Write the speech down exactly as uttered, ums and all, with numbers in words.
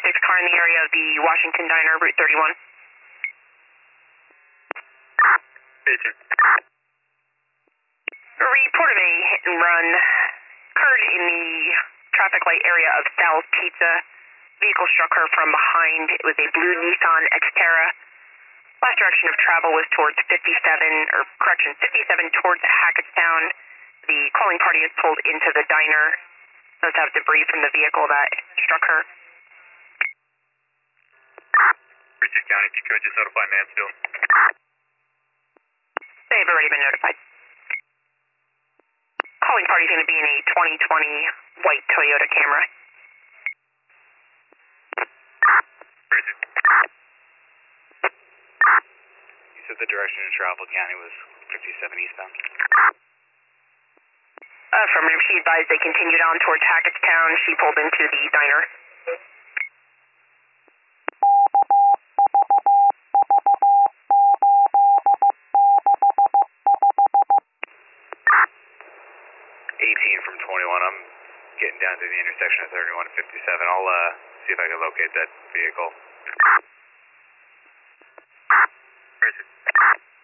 six car in the area of the Washington Diner, Route thirty-one. Agent. Report of a hit and run occurred in the traffic light area of Sal's Pizza. Vehicle struck her from behind. It was a blue Nissan Xterra. Last direction of travel was towards fifty-seven, or correction, fifty-seven towards Hackettstown. The calling party is pulled into the diner. Does have debris from the vehicle that struck her. Bridges County, if you could, just notify Mansfield. They've already been notified. Calling party is going to be in a twenty twenty white Toyota Camry. Bridges. You said the direction of travel, County, was fifty-seven eastbound? Affirmative, she advised they continued on towards Hackettstown. She pulled into the diner. eighteen from twenty-one, I'm getting down to the intersection of thirty-one and fifty-seven. I'll uh, see if I can locate that vehicle. Where is it?